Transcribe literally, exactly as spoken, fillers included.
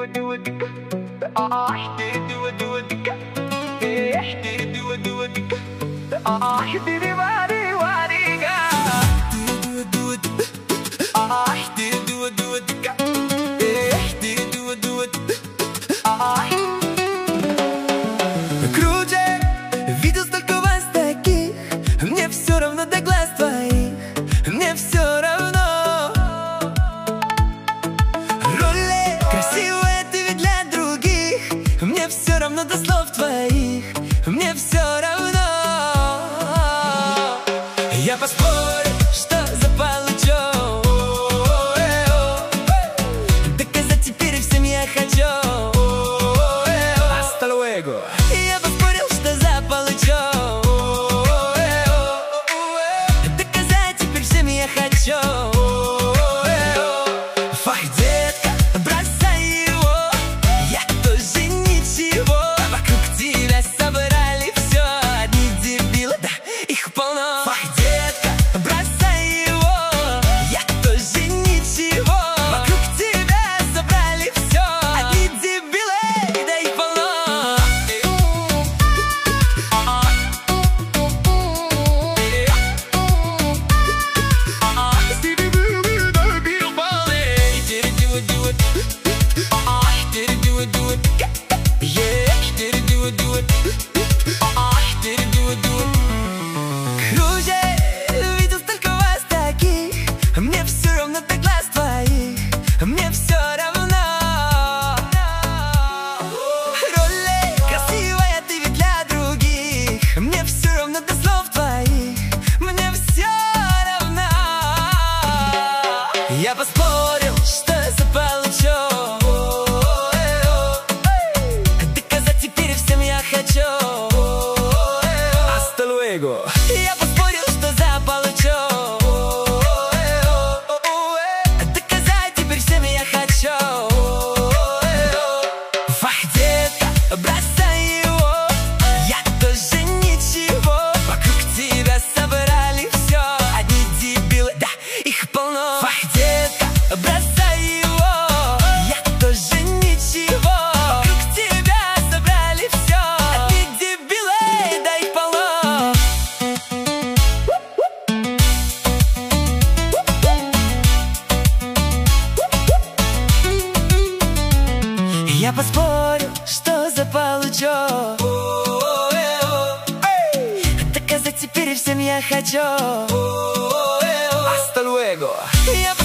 Круче, видел столько вас таких. Мне все равно до глаз твоих. Мне все равно. Роли красивая ты ведь для других. Мне все равно до слов твоих. Мне все равно. Я поспорю, что заполучу. Доказать теперь всем я хочу. Hasta luego. Я поспорил, что заполучу. Доказать теперь всем я хочу. Фах, детка, бросай его. Я тоже ничего. Вокруг тебя собрали все. Одни дебилы, да, их полно. Фах, детка, бросай его. Я тоже ничего. Вокруг тебя собрали все. Одни дебилы, да, их полно. Круче, видел столько вас таких. Мне все равно до глаз твоих. Мне все равно. Роли красивая ты ведь для других. Мне все равно до слов твоих. Мне все равно. Я поспорил, что заполучу. Доказать теперь всем я хочу. Hasta luego. Я поспорил, что заполучу. Доказать теперь всем я хочу. Фах, детка, бросай его. Я тоже ничего. Вокруг тебя собрали все. Одни дебилы, да, их полно. Фах, детка, бросай его. Я тоже ничего. Вокруг тебя собрали все. Одни дебилы, да, их полно. Я поспорю, что заполучу. Доказать теперь всем я хочу. Hasta luego. Я